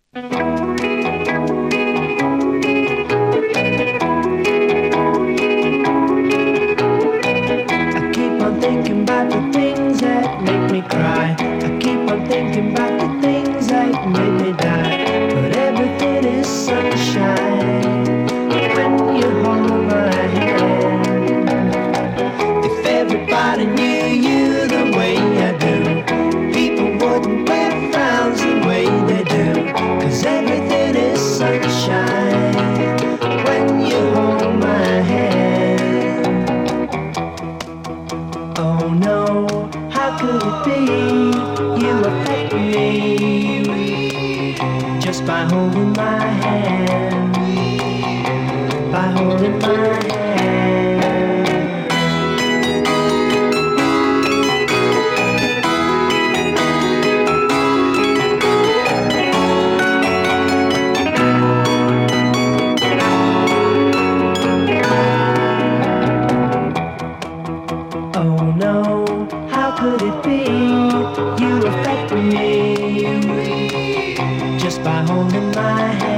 keep on thinking about the things that make me cry. I keep on thinking about the things that make me die. But everything is sunshine when you hold my hand. If everybody knew you the way I do, people wouldn't wear frowns the way they do. 'Cause everything is sunshine when you hold my hand. Oh no, how could it be you affect me just by holding my hand, by holding my hand. Oh no, how could it be you affect me just by holding my hand?